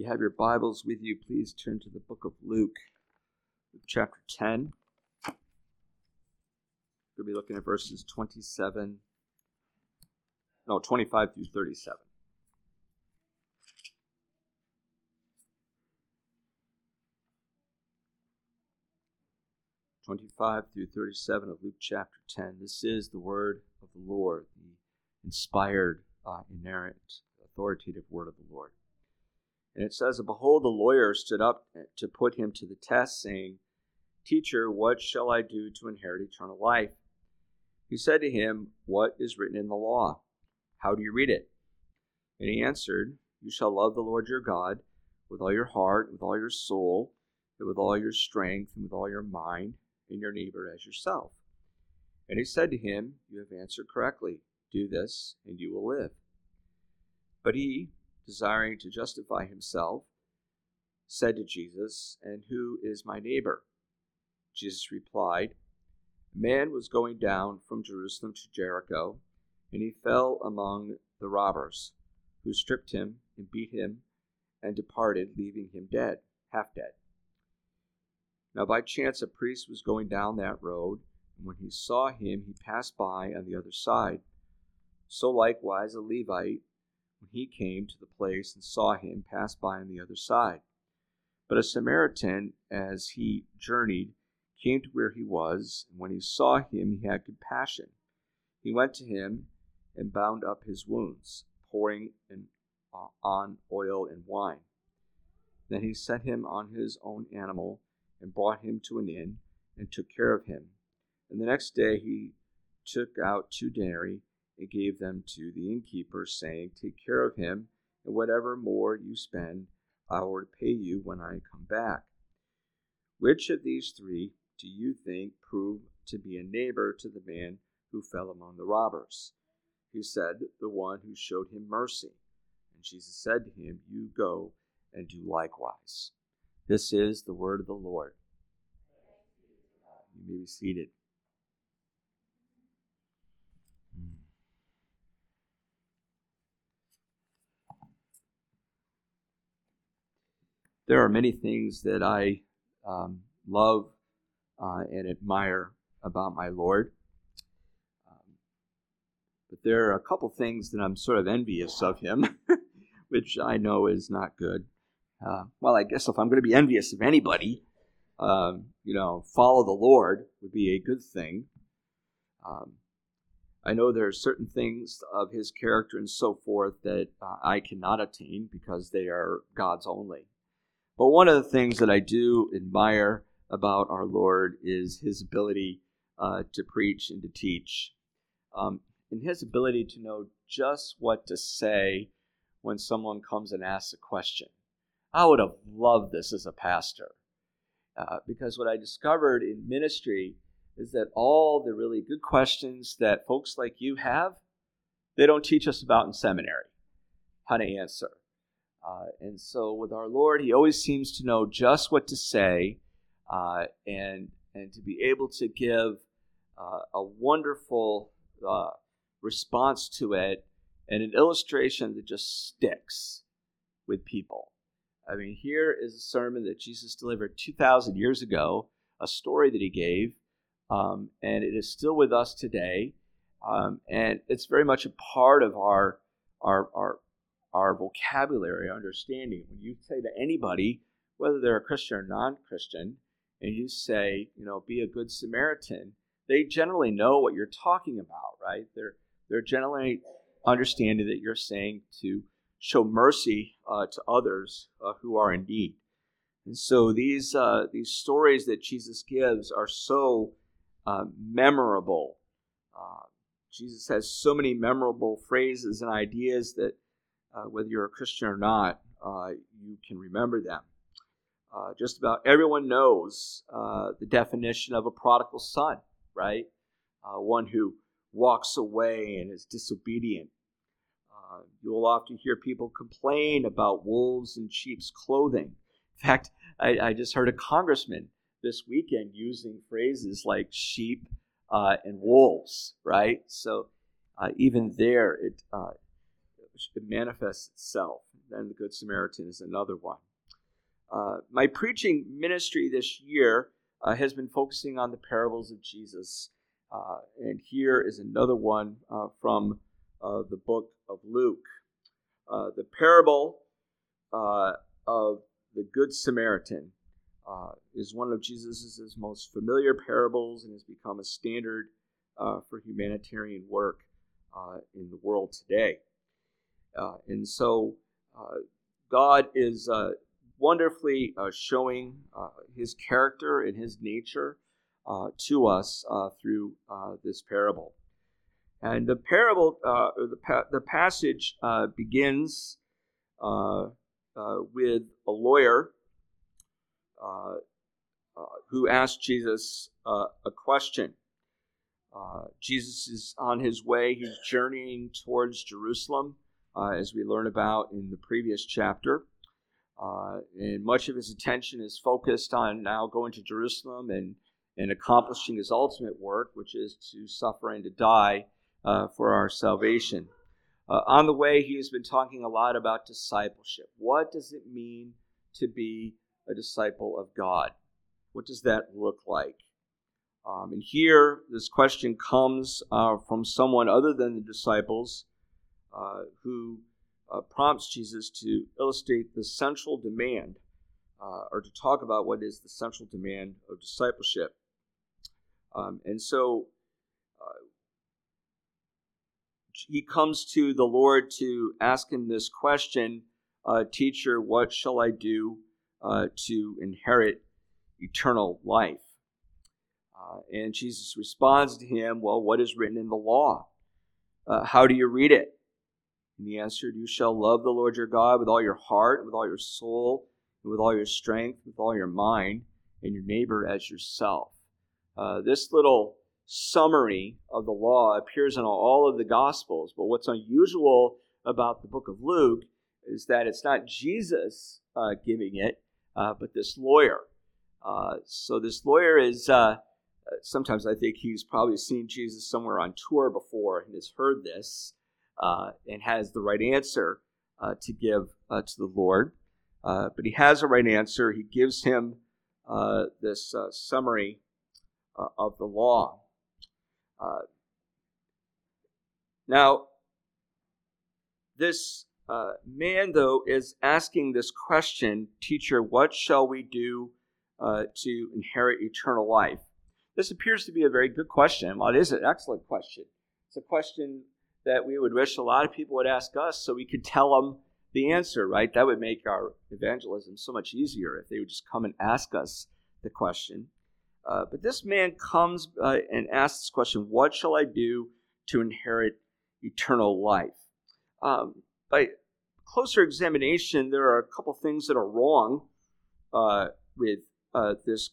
you have your Bibles with you, please turn to the book of Luke chapter 10. We'll be looking at verses 25 through 37. Through 37 of Luke chapter 10. This is the word of the Lord, the inspired, inerrant, authoritative word of the Lord. And it says, "Behold, the lawyer stood up to put him to the test, saying, 'Teacher, what shall I do to inherit eternal life?' He said to him, 'What is written in the law? How do you read it?' And he answered, 'You shall love the Lord your God with all your heart, with all your soul, and with all your strength, and with all your mind, and your neighbor as yourself.' And he said to him, 'You have answered correctly. Do this, and you will live.' But he, desiring to justify himself, said to Jesus, 'And who is my neighbor?' Jesus replied, 'A man was going down from Jerusalem to Jericho, and he fell among the robbers, who stripped him and beat him and departed, leaving him dead, half dead. Now by chance a priest was going down that road, and when he saw him, he passed by on the other side. So likewise a Levite, when he came to the place and saw him, passed by on the other side. But a Samaritan, as he journeyed, came to where he was, and when he saw him, he had compassion. He went to him and bound up his wounds, pouring on oil and wine. Then he set him on his own animal and brought him to an inn and took care of him. And the next day he took out 2 denarii and gave them to the innkeeper, saying, 'Take care of him, and whatever more you spend, I will repay you when I come back.' Which of these 3 do you think proved to be a neighbor to the man who fell among the robbers?" He said, "The one who showed him mercy." And Jesus said to him, "You go and do likewise." This is the word of the Lord. You may be seated. There are many things that I love and admire about my Lord. But there are a couple things that I'm sort of envious of him, which I know is not good. Well, I guess if I'm going to be envious of anybody, follow the Lord would be a good thing. I know there are certain things of his character and so forth that I cannot attain because they are God's only. But one of the things that I do admire about our Lord is his ability to preach and to teach, and his ability to know just what to say when someone comes and asks a question. I would have loved this as a pastor, because what I discovered in ministry is that all the really good questions that folks like you have, they don't teach us about in seminary, how to answer. And so with our Lord, he always seems to know just what to say, and to be able to give a wonderful response to it, and an illustration that just sticks with people. I mean, here is a sermon that Jesus delivered 2,000 years ago, a story that he gave, and it is still with us today, and it's very much a part of our vocabulary, our understanding. When you say to anybody, whether they're a Christian or non-Christian, and you say, be a good Samaritan, they generally know what you're talking about, right? They're generally understanding that you're saying to show mercy to others who are in need. And so these stories that Jesus gives are so memorable. Jesus has so many memorable phrases and ideas that whether you're a Christian or not, you can remember them. Just about everyone knows the definition of a prodigal son, right? One who walks away and is disobedient. You will often hear people complain about wolves in sheep's clothing. In fact, I just heard a congressman this weekend using phrases like sheep and wolves, right? So even there, it manifests itself. then the Good Samaritan is another one. My preaching ministry this year has been focusing on the parables of Jesus. And here is another one from the book of Luke. The parable of the Good Samaritan is one of Jesus' most familiar parables and has become a standard for humanitarian work in the world today. And so God is wonderfully showing his character and his nature to us through this parable. And the parable, the passage begins with a lawyer who asked Jesus a question. Jesus is on his way. He's journeying towards Jerusalem, as we learn about in the previous chapter. And much of his attention is focused on now going to Jerusalem and accomplishing his ultimate work, which is to suffer and to die for our salvation. On the way, he has been talking a lot about discipleship. What does it mean to be a disciple of God? What does that look like? And here, this question comes from someone other than the disciples who prompts Jesus to illustrate the central demand or to talk about what is the central demand of discipleship. And so he comes to the Lord to ask him this question, Teacher, what shall I do to inherit eternal life? And Jesus responds to him, well, what is written in the law? How do you read it? And he answered, you shall love the Lord your God with all your heart, with all your soul, and with all your strength, with all your mind, and your neighbor as yourself. This little summary of the law appears in all of the Gospels, but what's unusual about the book of Luke is that it's not Jesus giving it, but this lawyer. So this lawyer is, sometimes I think he's probably seen Jesus somewhere on tour before and has heard this and has the right answer to give to the Lord. But he has a right answer. He gives him this summary of the law. Now, this man, though, is asking this question, Teacher, what shall we do to inherit eternal life? This appears to be a very good question. Well, it is an excellent question. It's a question that we would wish a lot of people would ask us so we could tell them the answer, right? That would make our evangelism so much easier if they would just come and ask us the question. But this man comes and asks this question, what shall I do to inherit eternal life? By closer examination, there are a couple things that are wrong with this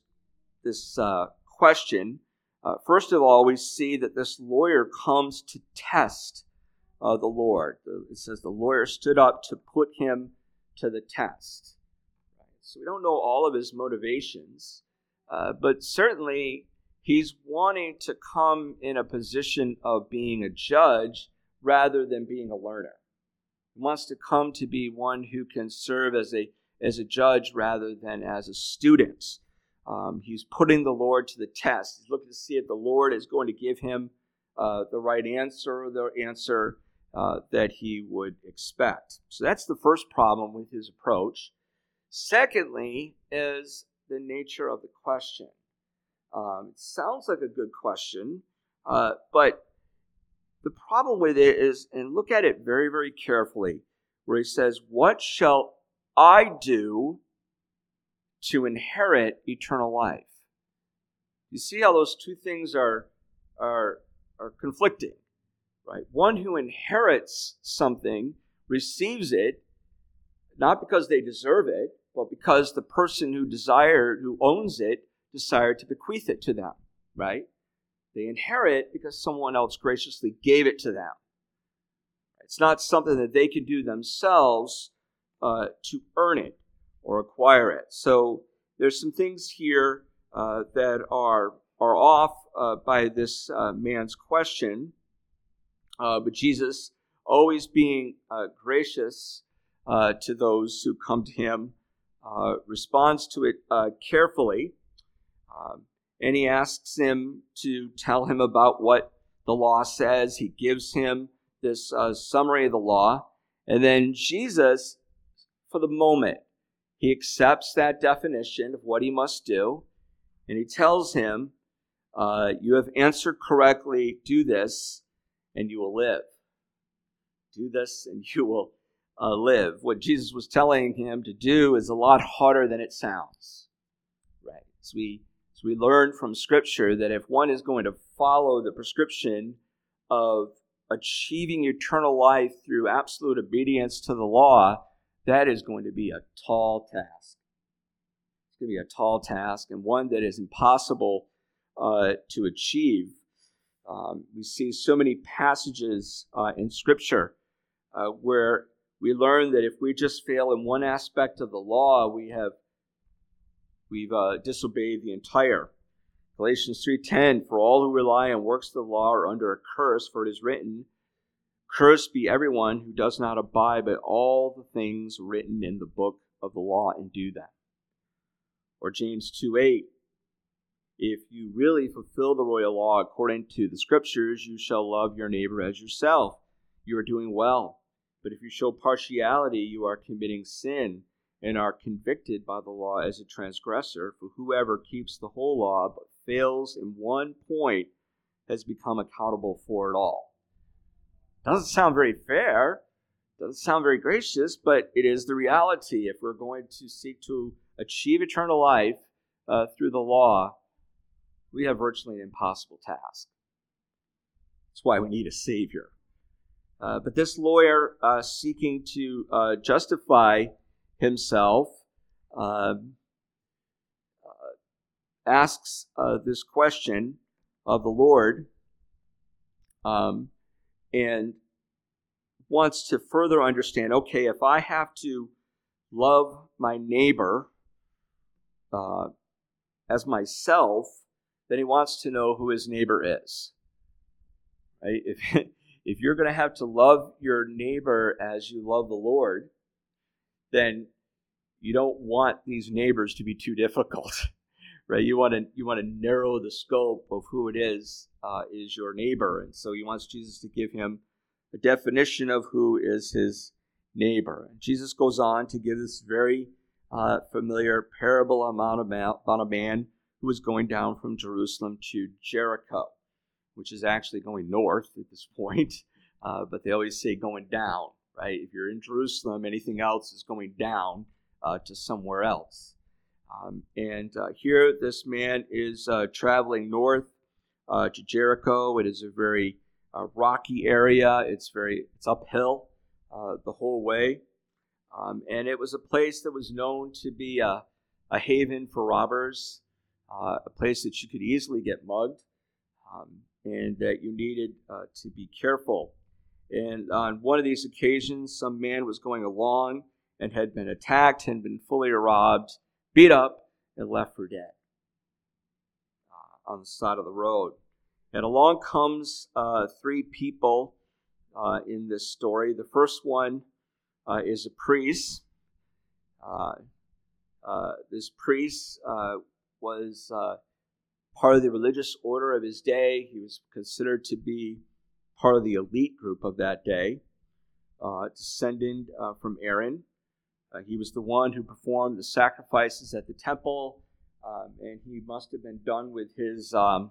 question. First of all, we see that this lawyer comes to test the Lord. It says the lawyer stood up to put him to the test. So we don't know all of his motivations, but certainly he's wanting to come in a position of being a judge rather than being a learner. He wants to come to be one who can serve as a judge rather than as a student. He's putting the Lord to the test. He's looking to see if the Lord is going to give him the right answer, or the answer that he would expect. So that's the first problem with his approach. Secondly is the nature of the question. It sounds like a good question, but the problem with it is, and look at it very, very carefully, where he says, what shall I do to inherit eternal life? You see how those two things are conflicting, right? One who inherits something receives it, not because they deserve it, but because the person who owns it, desired to bequeath it to them, right? They inherit because someone else graciously gave it to them. It's not something that they can do themselves to earn it or acquire it. So there's some things here that are off by this man's question. But Jesus, always being gracious, to those who come to him, responds to it carefully, and he asks him to tell him about what the law says. He gives him this summary of the law, and then Jesus, for the moment, he accepts that definition of what he must do, and he tells him, you have answered correctly, do this, and you will live. Do this, and you will live. What Jesus was telling him to do is a lot harder than it sounds. Right? So we learn from Scripture that if one is going to follow the prescription of achieving eternal life through absolute obedience to the law, that is going to be a tall task. It's going to be a tall task, and one that is impossible to achieve. We see so many passages in Scripture where we learn that if we just fail in one aspect of the law, we've disobeyed the entire. Galatians 3:10, for all who rely on works of the law are under a curse, for it is written, cursed be everyone who does not abide by all the things written in the book of the law and do them. Or James 2:8, if you really fulfill the royal law according to the Scriptures, you shall love your neighbor as yourself. You are doing well. But if you show partiality, you are committing sin and are convicted by the law as a transgressor. For whoever keeps the whole law but fails in one point has become accountable for it all. Doesn't sound very fair, doesn't sound very gracious, but it is the reality. If we're going to seek to achieve eternal life through the law, we have virtually an impossible task. That's why we need a Savior. But this lawyer seeking to justify himself asks this question of the Lord and wants to further understand, okay, if I have to love my neighbor as myself, then he wants to know who his neighbor is. Right? If you're going to have to love your neighbor as you love the Lord, then you don't want these neighbors to be too difficult, right? You want to narrow the scope of who it is your neighbor, and so he wants Jesus to give him a definition of who is his neighbor. And Jesus goes on to give this very familiar parable about a man who was going down from Jerusalem to Jericho, which is actually going north at this point, but they always say going down, right? If you're in Jerusalem, anything else is going down to somewhere else. Here this man is traveling north to Jericho. It is a very rocky area. It's uphill the whole way. And it was a place that was known to be a haven for robbers, a place that you could easily get mugged, and that you needed to be careful. And on one of these occasions, some man was going along and had been attacked, had been fully robbed, beat up, and left for dead on the side of the road. And along comes three people in this story. The first one is a priest. This priest was part of the religious order of his day. He was considered to be part of the elite group of that day, descended from Aaron. He was the one who performed the sacrifices at the temple, and he must have been done with his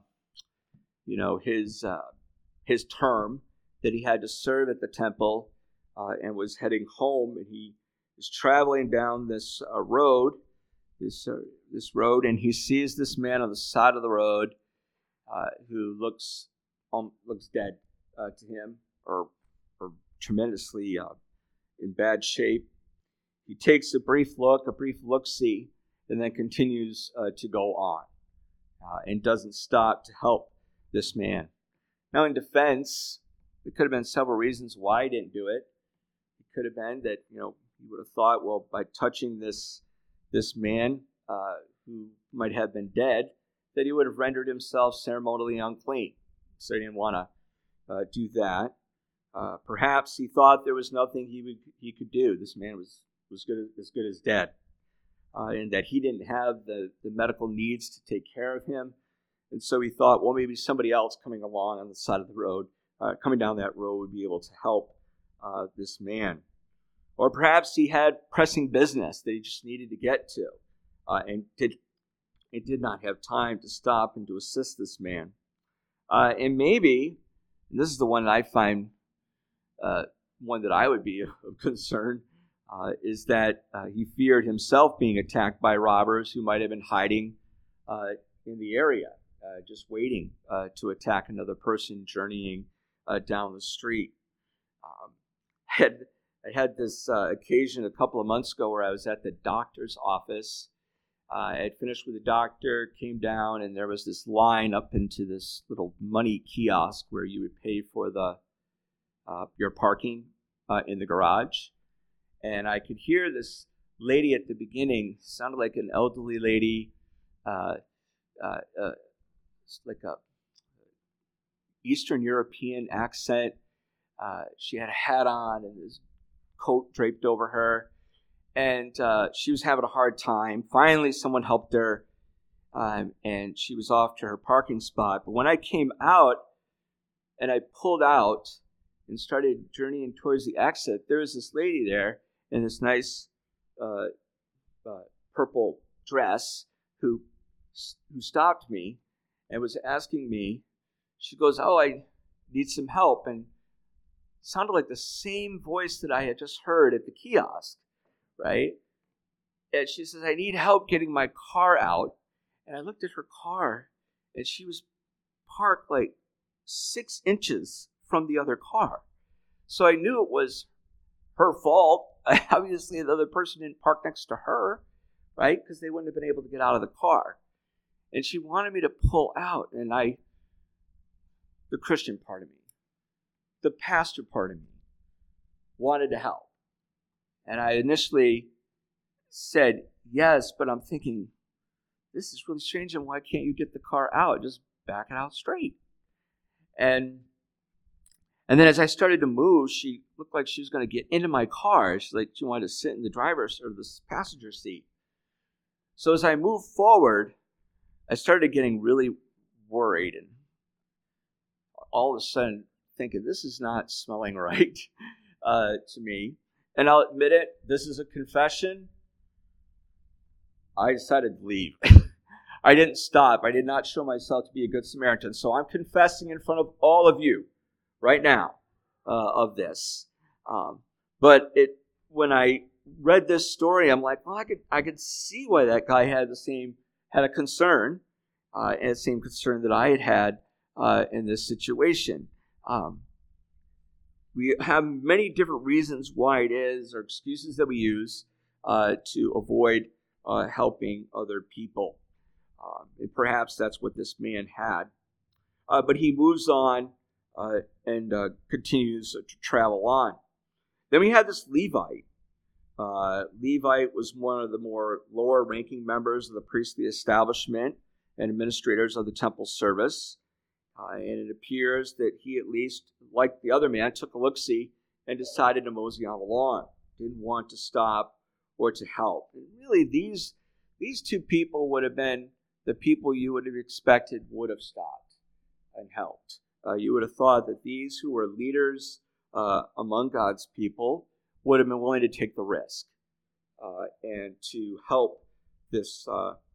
term that he had to serve at the temple, and was heading home. And he is traveling down this road, this road, and he sees this man on the side of the road who looks dead to him, or tremendously in bad shape. He takes a brief look-see, and then continues to go on, and doesn't stop to help this man. Now, in defense, there could have been several reasons why he didn't do it. It could have been that he would have thought, well, by touching this man who might have been dead, that he would have rendered himself ceremonially unclean. So he didn't want to do that. Perhaps he thought there was nothing he could do. This man was as good as dead, and that he didn't have the medical needs to take care of him. And so he thought, well, maybe somebody else coming along on the side of the road, coming down that road, would be able to help this man. Or perhaps he had pressing business that he just needed to get to, and did not have time to stop and to assist this man. And maybe, and this is the one that I find one that I would be of concern, is that he feared himself being attacked by robbers who might have been hiding in the area, just waiting to attack another person journeying down the street. I had this occasion a couple of months ago where I was at the doctor's office. I had finished with the doctor, came down, and there was this line up into this little money kiosk where you would pay for your parking in the garage. And I could hear this lady at the beginning, sounded like an elderly lady, like a Eastern European accent. She had a hat on and this coat draped over her, and she was having a hard time. Finally, someone helped her, and she was off to her parking spot. But when I came out and I pulled out and started journeying towards the exit, there was this lady there in this nice purple dress who stopped me and was asking me. She goes, "Oh, I need some help," and sounded like the same voice that I had just heard at the kiosk, right? And she says, "I need help getting my car out." And I looked at her car, and she was parked like 6 inches from the other car. So I knew it was her fault. Obviously, the other person didn't park next to her, right? Because they wouldn't have been able to get out of the car. And she wanted me to pull out, and the Christian part of me, the pastor part of me, wanted to help. And I initially said yes, but I'm thinking, this is really strange, and why can't you get the car out? Just back it out straight. And then as I started to move, she looked like she was going to get into my car. She wanted to sit in the driver's or the passenger seat. So as I moved forward, I started getting really worried, and all of a sudden thinking, this is not smelling right to me. And I'll admit it, this is a confession. I decided to leave. I didn't stop. I did not show myself to be a good Samaritan. So I'm confessing in front of all of you right now of this. But when I read this story, I'm like, well, I could see why that guy had a concern, and the same concern that I had in this situation. We have many different reasons why it is, or excuses that we use to avoid helping other people. And perhaps that's what this man had. But he moves on and continues to travel on. Then we had this Levite. Levite was one of the more lower-ranking members of the priestly establishment and administrators of the temple service. And it appears that he, at least, like the other man, took a look-see and decided to mosey on along. Didn't want to stop or to help. And really, these two people would have been the people you would have expected would have stopped and helped. You would have thought that these who were leaders among God's people would have been willing to take the risk and to help this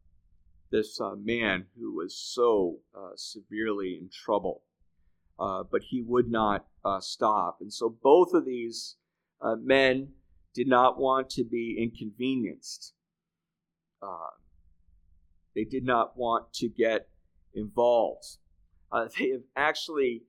man who was so severely in trouble. But he would not stop. And so both of these men did not want to be inconvenienced. They did not want to get involved. They have actually,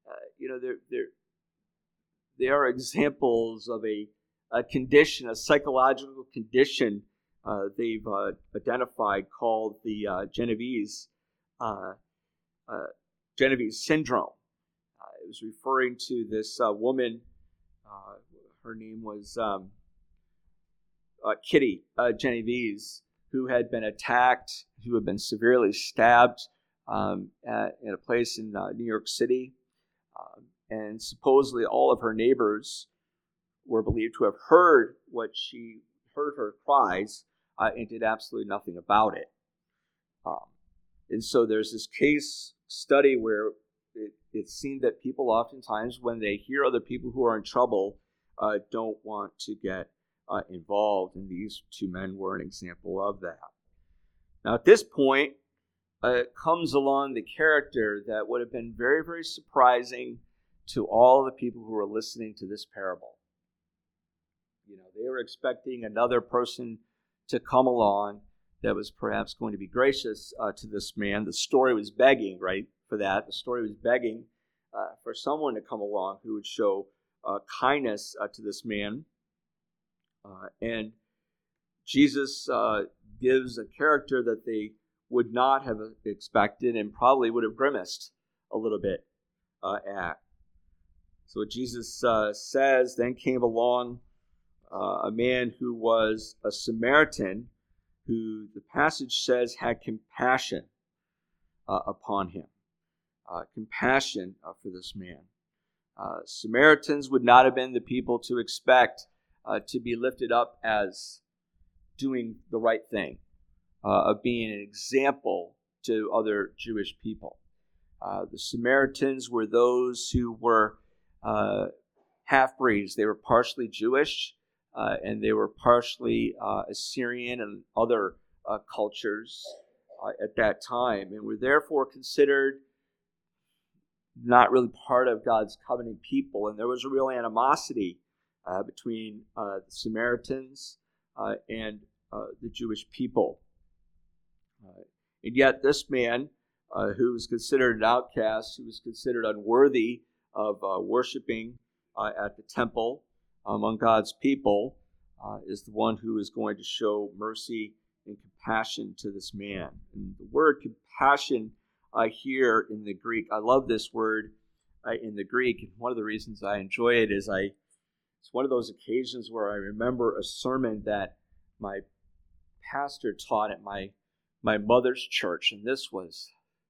they are examples of a condition, a psychological condition they've identified called the Genovese syndrome. It was referring to this woman. Her name was Kitty Genovese, who had been attacked, who had been severely stabbed in a place in New York City. and supposedly all of her neighbors were believed to have heard her cries, and did absolutely nothing about it. And so there's this case study where it seemed that people oftentimes, when they hear other people who are in trouble, don't want to get involved, and these two men were an example of that. Now at this point, comes along the character that would have been very, very surprising to all the people who were listening to this parable. They were expecting another person to come along that was perhaps going to be gracious to this man. The story was begging, right, for that. The story was begging for someone to come along who would show kindness to this man. And Jesus gives a character that they would not have expected and probably would have grimaced a little bit at. So what Jesus says, then came along a man who was a Samaritan, who the passage says had compassion upon him. Compassion for this man. Samaritans would not have been the people to expect to be lifted up as doing the right thing, of being an example to other Jewish people. The Samaritans were those who were half-breeds. They were partially Jewish, and they were partially Assyrian and other cultures at that time, and were therefore considered not really part of God's covenant people. And there was a real animosity between the Samaritans and the Jewish people. And yet this man, who was considered an outcast, who was considered unworthy of worshiping at the temple among God's people, is the one who is going to show mercy and compassion to this man. And the word compassion here in the Greek, I love this word in the Greek. And one of the reasons I enjoy it is it's one of those occasions where I remember a sermon that my pastor taught at my mother's church, and this was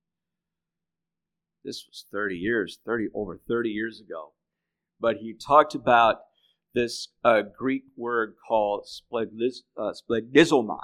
30 years ago. But he talked about this Greek word called splagdizomai,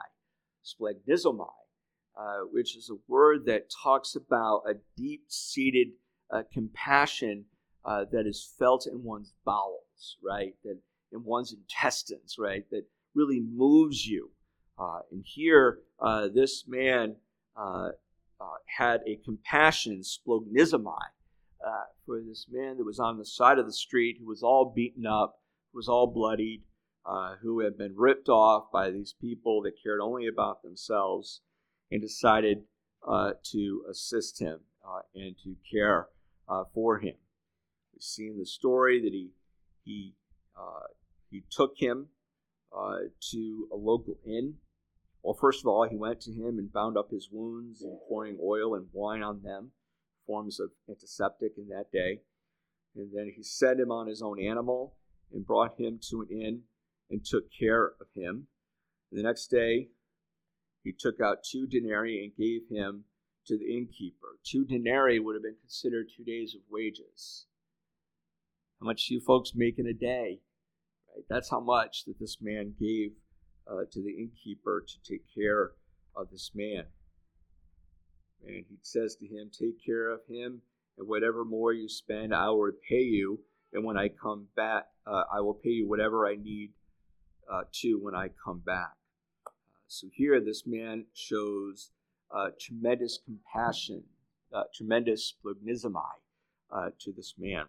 which is a word that talks about a deep-seated compassion that is felt in one's bowels, right? That in one's intestines, right? That really moves you. And here, this man had a compassion, splagdizomai, for this man that was on the side of the street, who was all beaten up, who was all bloodied, who had been ripped off by these people that cared only about themselves, and decided to assist him and to care for him. We see in the story that he took him to a local inn. Well, first of all, he went to him and bound up his wounds, and pouring oil and wine on them, forms of antiseptic in that day. And then he set him on his own animal and brought him to an inn and took care of him. And the next day, he took out 2 denarii and gave him to the innkeeper. 2 denarii would have been considered 2 days of wages. How much do you folks make in a day? Right? That's how much that this man gave to the innkeeper to take care of this man. And he says to him, take care of him, and whatever more you spend, I will repay you. And when I come back, I will pay you whatever I need to when I come back. So here this man shows tremendous compassion, tremendous splagdizomai to this man.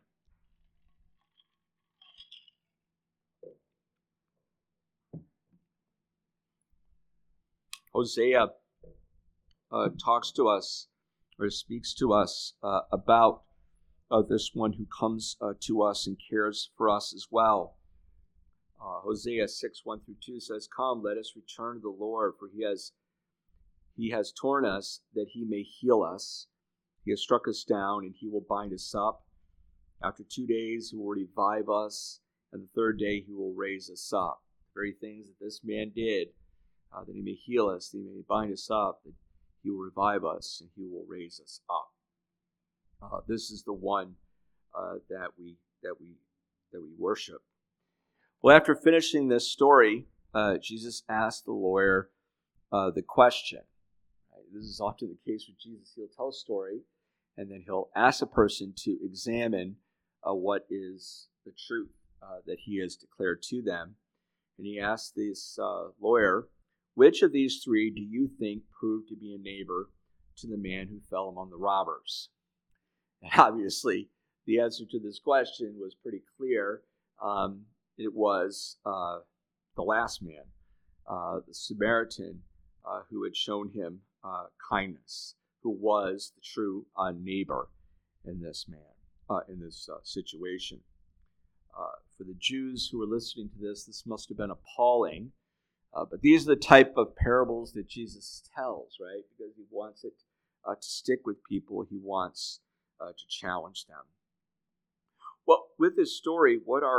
Hosea talks to us, or speaks to us about this one who comes to us and cares for us as well. Hosea 6:1-2 says, come, let us return to the Lord, for he has torn us that he may heal us. He has struck us down, and he will bind us up. After 2 days, he will revive us, and the 3rd day he will raise us up. The very things that this man did, that he may heal us, that he may bind us up, that he will revive us, and he will raise us up. This is the one that we worship. Well, after finishing this story, Jesus asked the lawyer the question. Right? This is often the case with Jesus. He'll tell a story, and then he'll ask a person to examine what is the truth that he has declared to them. And he asked this lawyer, which of these three do you think proved to be a neighbor to the man who fell among the robbers? And obviously, the answer to this question was pretty clear. It was the last man, the Samaritan, who had shown him kindness, who was the true neighbor in this man, in this situation. For the Jews who were listening to this must have been appalling. But these are the type of parables that Jesus tells, right? Because he wants it to stick with people. He wants to challenge them. Well, with this story,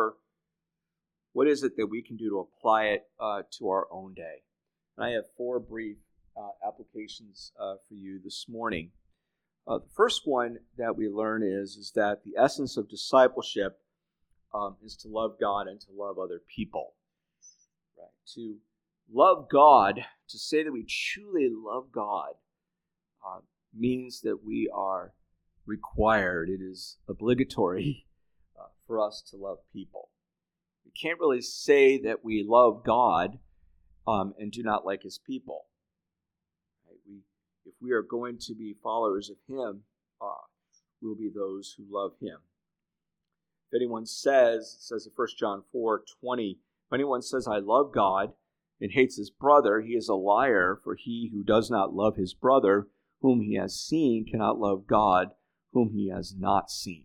what is it that we can do to apply it to our own day? And I have 4 brief applications for you this morning. The first one that we learn is that the essence of discipleship is to love God and to love other people. Right? To love God, to say that we truly love God, means that we are required, it is obligatory for us to love people. We can't really say that we love God and do not like his people. Right? If we are going to be followers of him, we'll be those who love him. If anyone says, it says in 1 John 4:20, if anyone says, I love God and hates his brother, he is a liar, for he who does not love his brother whom he has seen cannot love God whom he has not seen.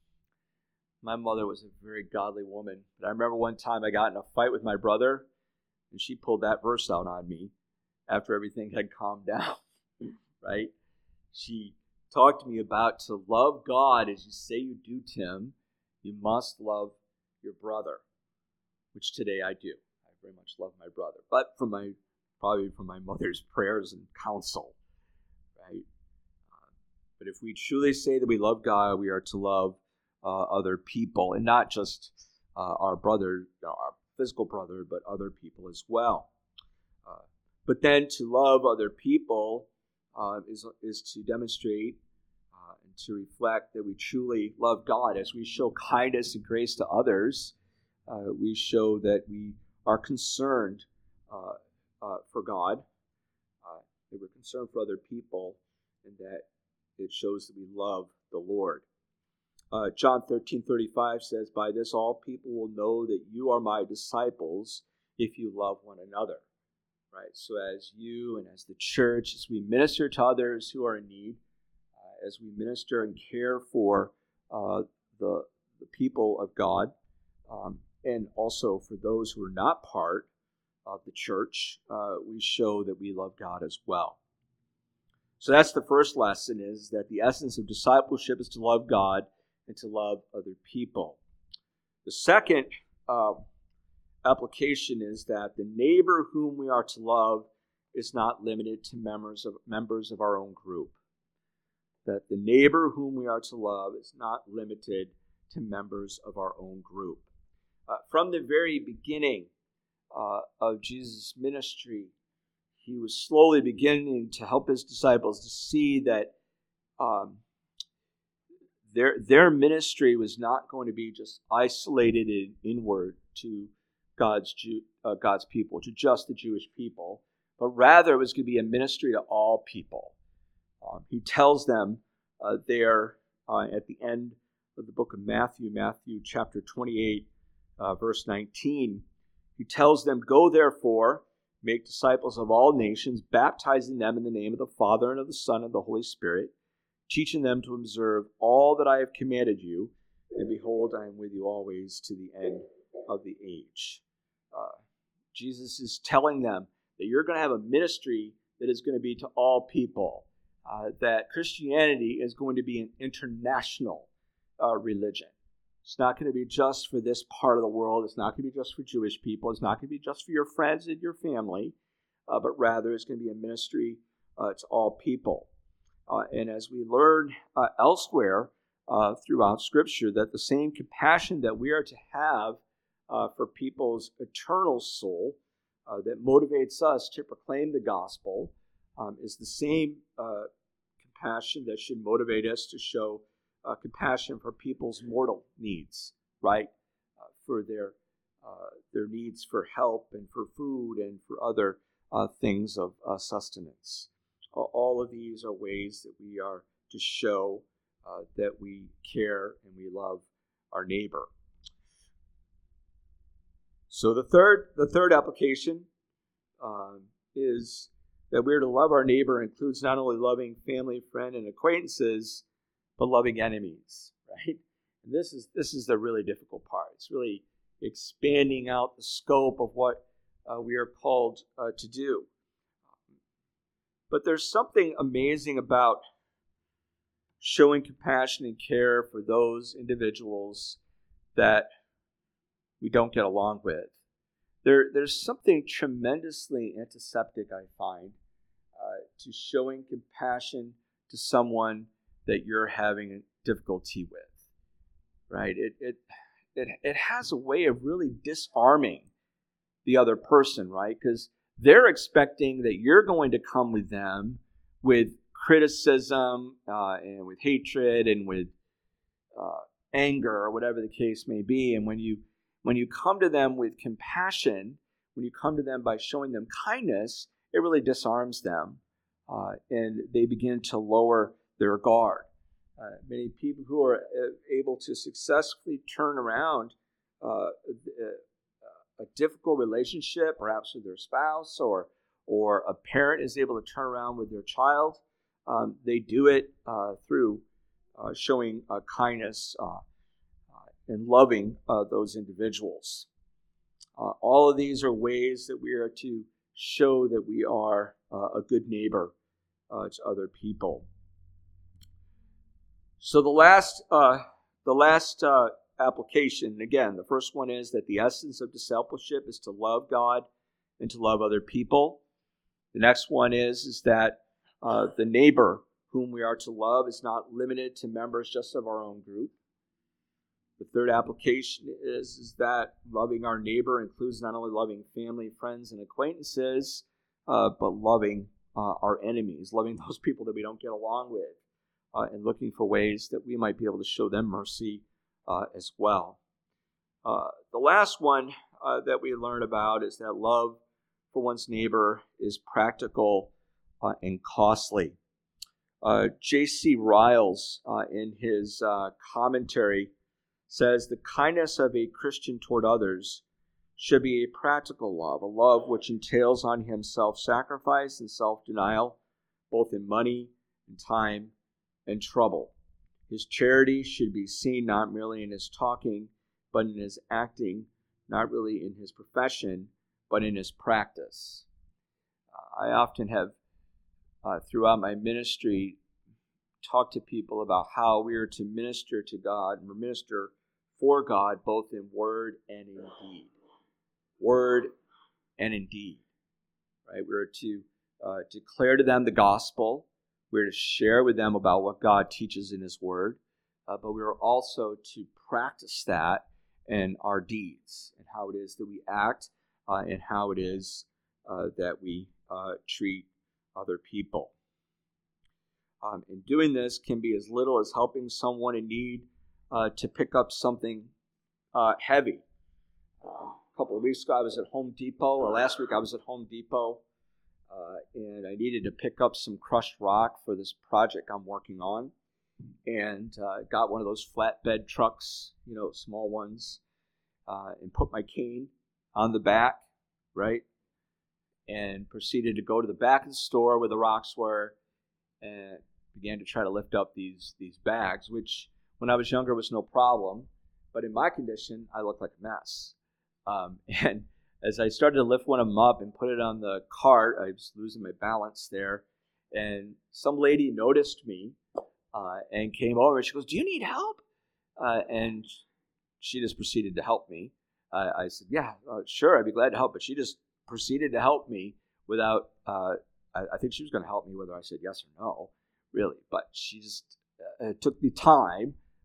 My mother was a very godly woman, but I remember one time I got in a fight with my brother, and she pulled that verse out on me after everything had calmed down, right? She talked to me about to love God as you say you do, Tim, you must love your brother, which today I do. I very much love my brother, but probably from my mother's prayers and counsel, right? But if we truly say that we love God, we are to love other people, and not just our brother, our physical brother, but other people as well. But then to love other people is to demonstrate and to reflect that we truly love God. As we show kindness and grace to others, we show that we are concerned for God, that we're concerned for other people, and that it shows that we love the Lord. John 13:35 says, by this all people will know that you are my disciples if you love one another. Right? So as you and as the church, as we minister to others who are in need, as we minister and care for the people of God, and also for those who are not part of the church, we show that we love God as well. So that's the first lesson, is that the essence of discipleship is to love God and to love other people. The second application is that the neighbor whom we are to love is not limited to members of our own group. That the neighbor whom we are to love is not limited to members of our own group. From the very beginning of Jesus' ministry, he was slowly beginning to help his disciples to see that their ministry was not going to be just isolated and inward to God's people, to just the Jewish people, but rather it was going to be a ministry to all people. He tells them there at the end of the book of Matthew chapter 28, verse 19, he tells them, go therefore, make disciples of all nations, baptizing them in the name of the Father and of the Son and of the Holy Spirit, teaching them to observe all that I have commanded you, and behold, I am with you always to the end of the age. Jesus is telling them that you're going to have a ministry that is going to be to all people, that Christianity is going to be an international religion. It's not going to be just for this part of the world. It's not going to be just for Jewish people. It's not going to be just for your friends and your family, but rather it's going to be a ministry to all people. And as we learn elsewhere, throughout Scripture, that the same compassion that we are to have for people's eternal soul that motivates us to proclaim the gospel is the same compassion that should motivate us to show compassion for people's mortal needs, right? For their needs for help and for food and for other things of sustenance. All of these are ways that we are to show that we care and we love our neighbor. So the third application is that we're to love our neighbor includes not only loving family, friend, and acquaintances, but loving enemies, right? And this is the really difficult part. It's really expanding out the scope of what we are called to do. But there's something amazing about showing compassion and care for those individuals that we don't get along with. There's something tremendously antiseptic, I find, to showing compassion to someone that you're having difficulty with, right? It has a way of really disarming the other person, right? Because they're expecting that you're going to come with them with criticism and with hatred and with anger or whatever the case may be. And when you come to them with compassion, when you come to them by showing them kindness, it really disarms them and they begin to lower their guard. Many people who are able to successfully turn around a difficult relationship, perhaps with their spouse, or a parent is able to turn around with their child, they do it through showing kindness and loving those individuals. All of these are ways that we are to show that we are a good neighbor to other people. So the last application, again, the first one is that the essence of discipleship is to love God and to love other people. The next one is that the neighbor whom we are to love is not limited to members just of our own group. The third application is that loving our neighbor includes not only loving family, friends, and acquaintances, but loving our enemies, loving those people that we don't get along with, and looking for ways that we might be able to show them mercy as well. The last one that we learn about is that love for one's neighbor is practical and costly. J.C. Riles, in his commentary, says the kindness of a Christian toward others should be a practical love, a love which entails on him self-sacrifice and self-denial, both in money and time and trouble. His charity should be seen not merely in his talking, but in his acting, not really in his profession, but in his practice. I often have, throughout my ministry, talked to people about how we are to minister to God and minister for God, both in word and in deed. Word and in deed. Right? We're to declare to them the gospel. We're to share with them about what God teaches in His Word, but we are also to practice that in our deeds and how it is that we act and how it is that we treat other people. And doing this can be as little as helping someone in need to pick up something heavy. A couple of weeks ago, I was at Home Depot, or last week I was at Home Depot, and I needed to pick up some crushed rock for this project I'm working on, and got one of those flatbed trucks, small ones, and put my cane on the back, right, and proceeded to go to the back of the store where the rocks were, and began to try to lift up these bags, which when I was younger was no problem, but in my condition, I looked like a mess. And as I started to lift one of them up and put it on the cart, I was losing my balance there, and some lady noticed me and came over. She goes, "Do you need help?" And she just proceeded to help me. I said, "Yeah, sure, I'd be glad to help." But she just proceeded to help me without, I think she was going to help me whether I said yes or no, really. But she just took the time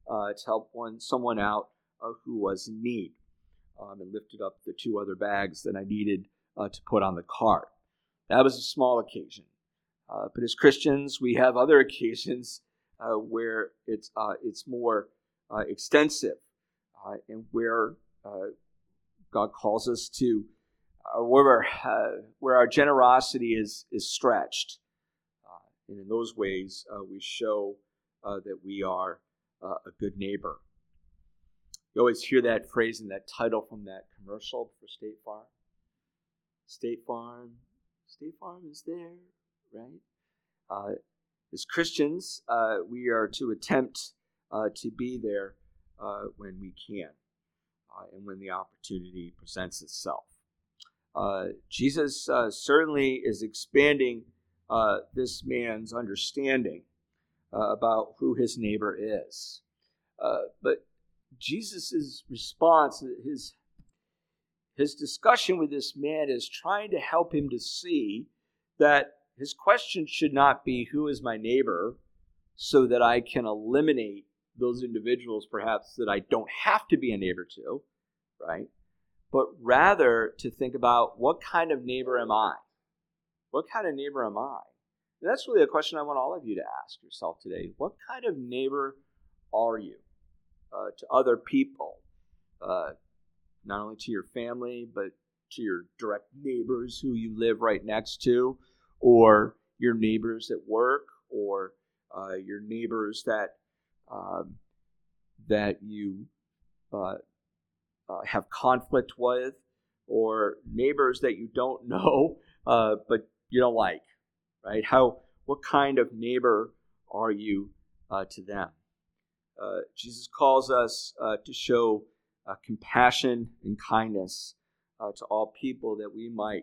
to help someone out who was in need, and lifted up the 2 other bags that I needed to put on the cart. That was a small occasion. But as Christians, we have other occasions where it's more extensive, and where God calls us to, where our generosity is stretched. And in those ways, we show that we are a good neighbor. You always hear that phrase and that title from that commercial for State Farm. State Farm is there, right? As Christians, we are to attempt to be there when we can, and when the opportunity presents itself. Jesus certainly is expanding this man's understanding about who his neighbor is. But Jesus' response, his discussion with this man is trying to help him to see that his question should not be, who is my neighbor, so that I can eliminate those individuals perhaps that I don't have to be a neighbor to, right? But rather to think about, what kind of neighbor am I? What kind of neighbor am I? And that's really a question I want all of you to ask yourself today. What kind of neighbor are you to other people? Not only to your family, but to your direct neighbors who you live right next to, or your neighbors at work, or your neighbors that you have conflict with, or neighbors that you don't know but you don't like, right? What kind of neighbor are you to them? Jesus calls us to show compassion and kindness to all people, that we might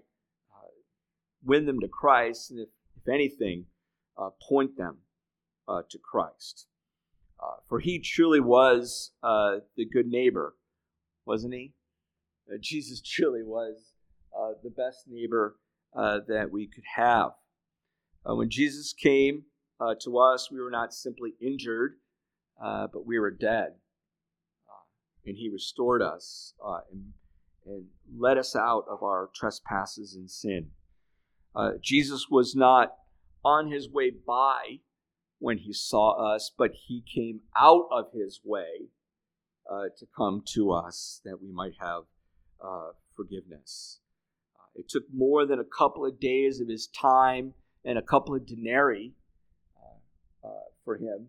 win them to Christ, and if anything, point them to Christ. For he truly was the good neighbor, wasn't he? Jesus truly was the best neighbor that we could have. When Jesus came to us, we were not simply injured, but we were dead. And he restored us and led us out of our trespasses and sin. Jesus was not on his way by when he saw us, but he came out of his way to come to us, that we might have forgiveness. It took more than a couple of days of his time and a couple of denarii for him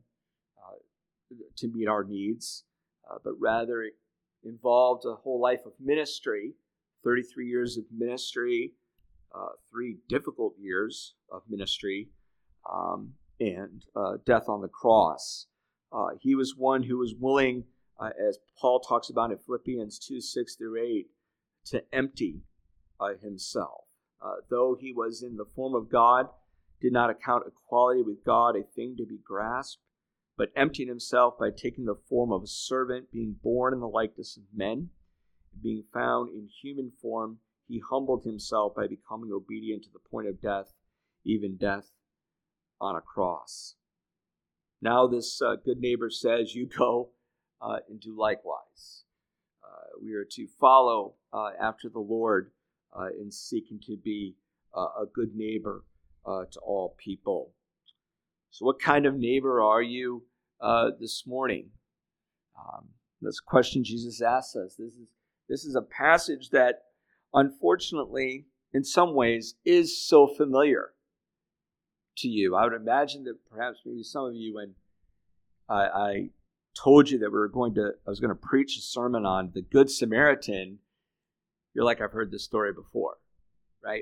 to meet our needs, but rather it involved a whole life of ministry, 33 years of ministry, 3 difficult years of ministry, and death on the cross. He was one who was willing, as Paul talks about in Philippians 2:6-8, to empty himself. Though he was in the form of God, did not account equality with God a thing to be grasped, but emptied himself by taking the form of a servant, being born in the likeness of men. Being found in human form, he humbled himself by becoming obedient to the point of death, even death on a cross. Now this good neighbor says, you go and do likewise. We are to follow after the Lord in seeking to be a good neighbor to all people. So what kind of neighbor are you this morning? That's a question Jesus asks us. This is a passage that, unfortunately, in some ways, is so familiar to you. I would imagine that perhaps maybe some of you, when I told you that I was going to preach a sermon on the Good Samaritan, you're like, I've heard this story before, right?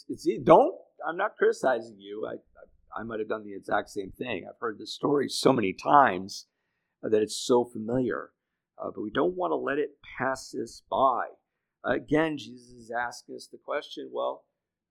I'm not criticizing you. I might have done the exact same thing. I've heard this story so many times that it's so familiar, but we don't want to let it pass us by. Again, Jesus is asking us the question, well,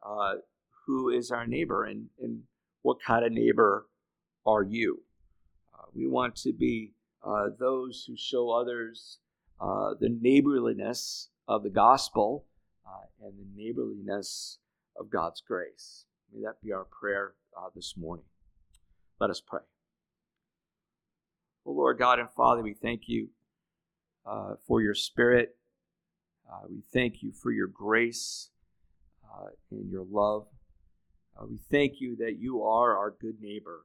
who is our neighbor, and what kind of neighbor are you? We want to be those who show others the neighborliness of the gospel and the neighborliness of God's grace. May that be our prayer this morning. Let us pray. Oh, Lord God and Father, we thank you for your Spirit. We thank you for your grace and your love. We thank you that you are our good neighbor.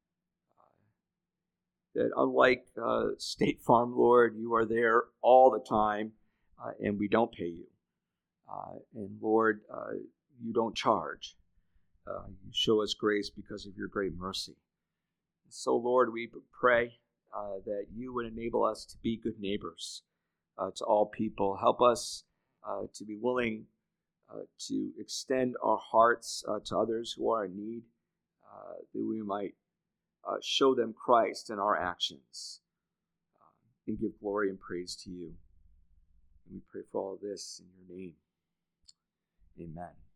That unlike State Farm, Lord, you are there all the time, and we don't pay you. And Lord, you don't charge. You show us grace because of your great mercy. So, Lord, we pray that you would enable us to be good neighbors to all people. Help us to be willing to extend our hearts to others who are in need, that we might show them Christ in our actions and give glory and praise to you. And we pray for all of this in your name. Amen.